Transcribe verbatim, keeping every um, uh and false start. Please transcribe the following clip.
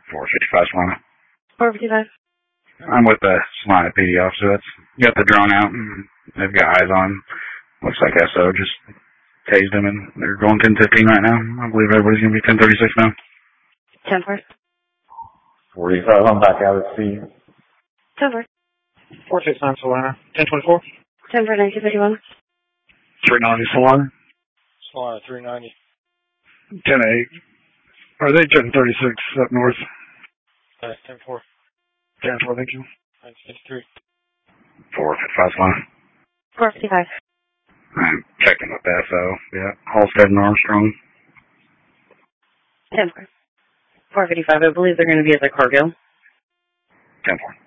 four fifty-five Solana. four fifty-five. I'm with the Solana P D officer. That's got the drone out and they've got eyes on. Looks like S O just tased him and they're going ten fifteen right now. I believe everybody's going to be ten thirty-six now. ten four. forty-five, I'm back out at sea. ten four. four six nine Solana. ten twenty-four. ten four nineteen fifty-one. three ninety Solana. Solana three ninety. ten eight. Are they ten thirty-six up north? Uh, ten four. ten four, thank you. nine fifty-three. four fifty-five Solana. four fifty-five. I'm checking with the S O. Yeah, Halstead and Armstrong. ten four. four fifty-five. I believe they're going to be at the Cargill. ten four.